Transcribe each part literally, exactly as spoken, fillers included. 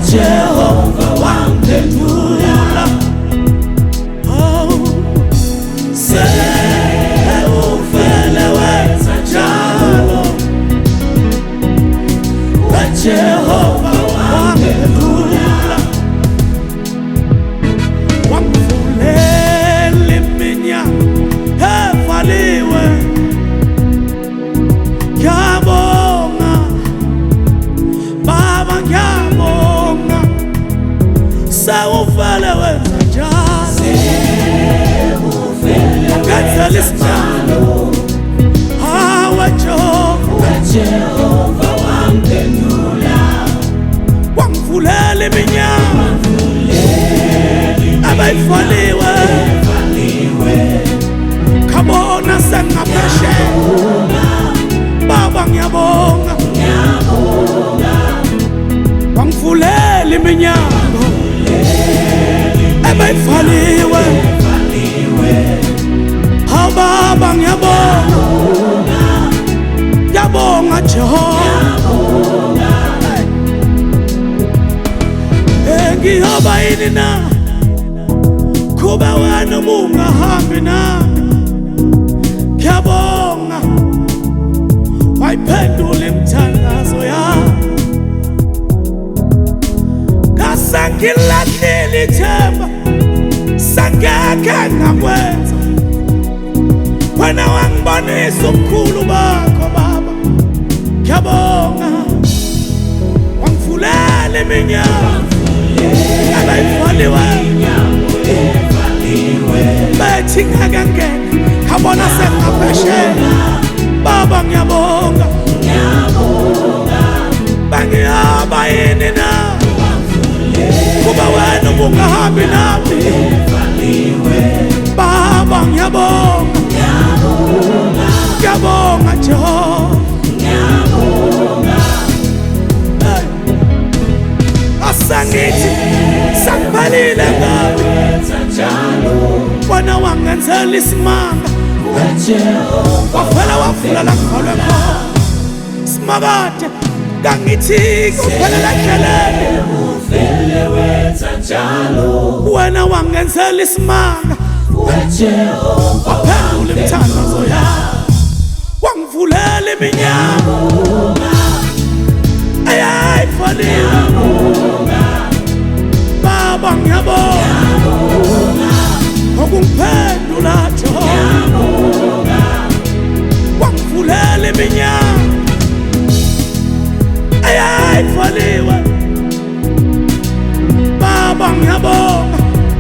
Jehova wangiphendula. Oh, seufele wenza njalo. Jehova wangiphendula. Wangivulela iminyango evaliwe. Ngiyabonga Baba, ngiyabonga. Sewuvele wenza njalo. Ungenzela isidalo. Hawe Jehova wangiphendula. Wangivulela iminyango abayivaliwe. Khabona sengaphesheya. Baba, ngiyabonga. Wangivulela iminyango abayivaliwe. Hawu Baba, ngiyabonga. Ngiyabonga Jehova. Ngiyoba yini na kuba wena ungahambi nami. Ngiyabonga wayiphendula imithandazo yami. Ngasengilahlile ithemba sangeke ngakwenza. Wena wangibonisa ubukhulu bakho Baba. Ngiyabonga wangivulela iminyango abayivaliwe. Bethi ngeke ngene khabona sengaphesheya. Baba, ngiyabonga. Bangihamba yini na kuba wena ungahambi nami. Baba, ngiyabonga. Ngiyabonga Jehova. Asangithi sakuphalile ngabe. Wena wangenzela isimanga. Wafela wavula la ngikholwe khona. Simakade kangithi kuphelela endleleni. Wena wangenzela isimanga. Waphendula imithandazo yami. Wangivulela iminyango ayayivaliwe. Baba, ngiyabonga ngokungiphendula Jehova. Wangivulela iminyango ayayivaliwe. Baba, ngiyabonga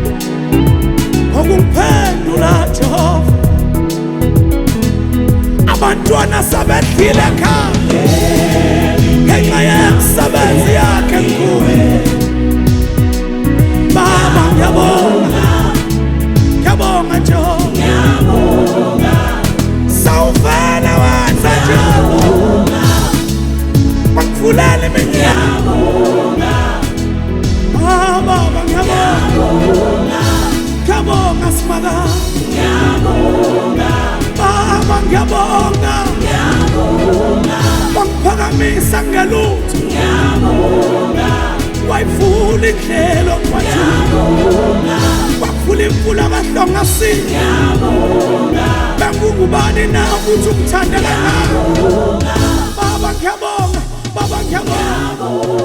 ngokungiphendula Jehova. Abantwana sebedlile ekhaya ngenxa yemisebenzi yakhe enkulu. Baba, ngiyabonga. Ngiyabonga Jehova. Sawuvela wenza Jehova. Wangivulela iminyango. Baba, ngiyabonga. Ngiyabonga Simakade. Baba, ngiyabonga. Wangiphakamisa ngelutho. Wayivula indlela kwathi. Wakuvula imfula kahlonga sini. Bengungubani na ukuthi ungithanda kangaka. Baba, ngiyabonga. Baba, ngiyabonga.